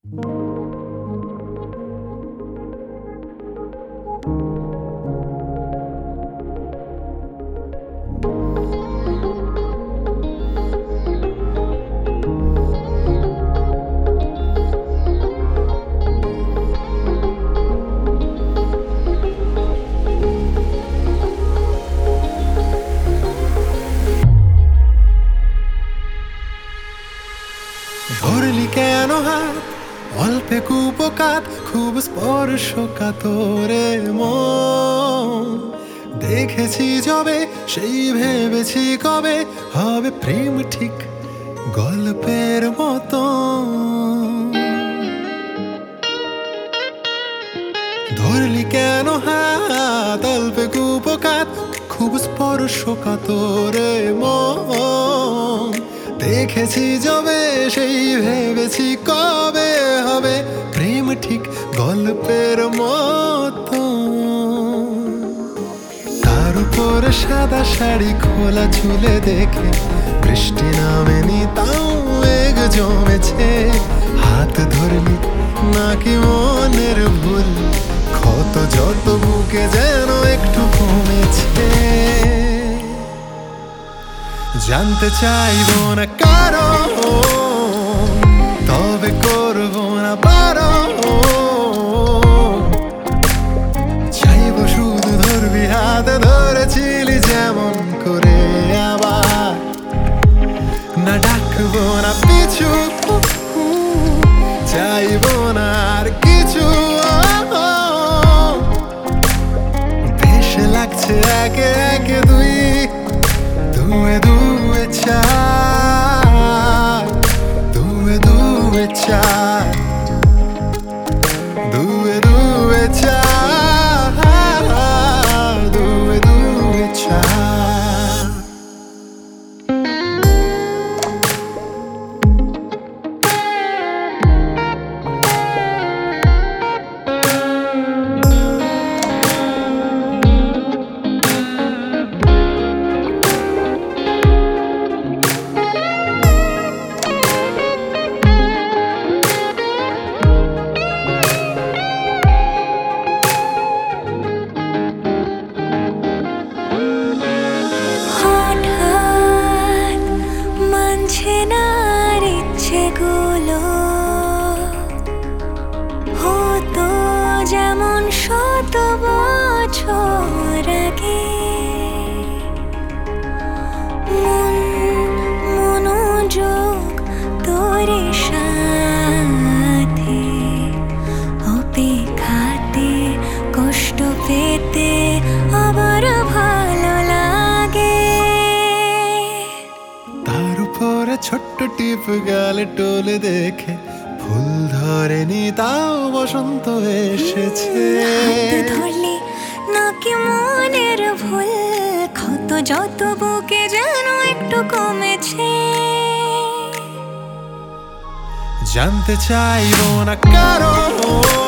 ধরলি কেন হাত অল্পে কুপকাত খুব স্পর্শকাতরে মন দেখেছি যবে সেই ভেবেছি কবে হবে প্রেম ঠিক গল্পের মতো ধরলি কেন হাত অল্পে কুপকাত খুব স্পর্শকাতরে মন দেখেছি যবে সেই ভেবেছি কবে হবে প্রেম ঠিক গল্পের মতো তার উপরে সাদা শাড়ি খোলা চুলে দেখে বৃষ্টি নামেনি তাও মেঘ জমেছে হাত ধরলি নাকি মনের ভুল ক্ষত যত বুকে যেন একটু কমেছে জানতে চাইবো না কারণ তবে করবো না বারণ চাইবো শুধু ধরবি হাতে ধরেছিলি যেমন করে আবার না ডাকবো না পিছু চাইবো না আর কিছু বেশ লাগছে একে একে দুয়ে দুয়ে চার দুয়ে চার দুয়ে চার দুয়ে চার হতো যেমন শত বছর আগে মনোযোগ তোরে সাথে অপেক্ষাতে কষ্ট পেতে আবার ভালো লাগে তার উপরে ছোট্ট টিপ গালে টোলে দেখে ফুল ধরেনি তাও বসন্ত এসেছে হাতে ধরলে নাকি মনের ভুল ক্ষত যত বুকে যেন একটু কমেছে জানতে চাইবো না কারণ